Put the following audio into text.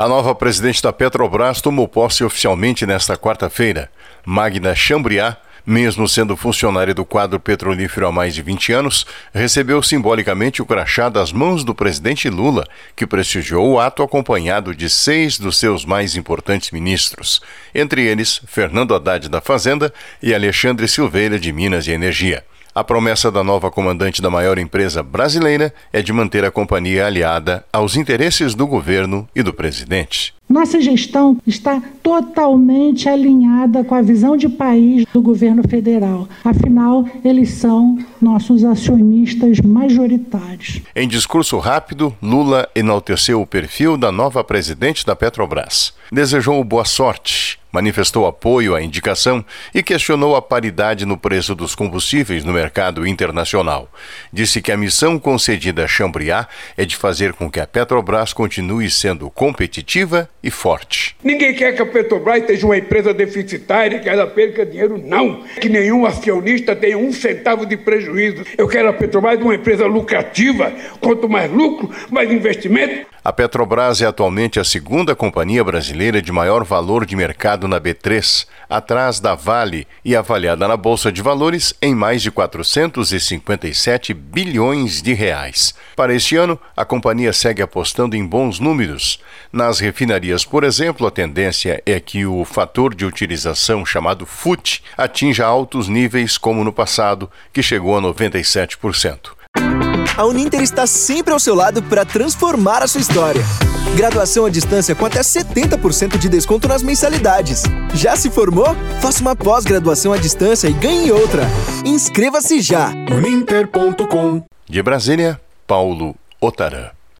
A nova presidente da Petrobras tomou posse oficialmente nesta quarta-feira. Magda Chambriard, mesmo sendo funcionária do quadro petrolífero há mais de 20 anos, recebeu simbolicamente o crachá das mãos do presidente Lula, que prestigiou o ato acompanhado de 6 dos seus mais importantes ministros, entre eles Fernando Haddad da Fazenda e Alexandre Silveira de Minas e Energia. A promessa da nova comandante da maior empresa brasileira é de manter a companhia aliada aos interesses do governo e do presidente. Nossa gestão está totalmente alinhada com a visão de país do governo federal. Afinal, eles são nossos acionistas majoritários. Em discurso rápido, Lula enalteceu o perfil da nova presidente da Petrobras. Desejou boa sorte, manifestou apoio à indicação e questionou a paridade no preço dos combustíveis no mercado internacional. Disse que a missão concedida a Chambriard é de fazer com que a Petrobras continue sendo competitiva e forte. Ninguém quer que a Petrobras seja uma empresa deficitária, que ela perca dinheiro, não. Que nenhum acionista tenha 1 centavo de prejuízo. Eu quero a Petrobras uma empresa lucrativa. Quanto mais lucro, mais investimento. A Petrobras é atualmente a segunda companhia brasileira de maior valor de mercado na B3, atrás da Vale e avaliada na Bolsa de Valores em mais de 457 bilhões de reais. Para este ano, a companhia segue apostando em bons números. Nas refinarias, por exemplo, a tendência é que o fator de utilização chamado FUT atinja altos níveis como no passado, que chegou a 97%. A Uninter está sempre ao seu lado para transformar a sua história. Graduação à distância com até 70% de desconto nas mensalidades. Já se formou? Faça uma pós-graduação à distância e ganhe outra. Inscreva-se já! Uninter.com. De Brasília, Paulo Otarã.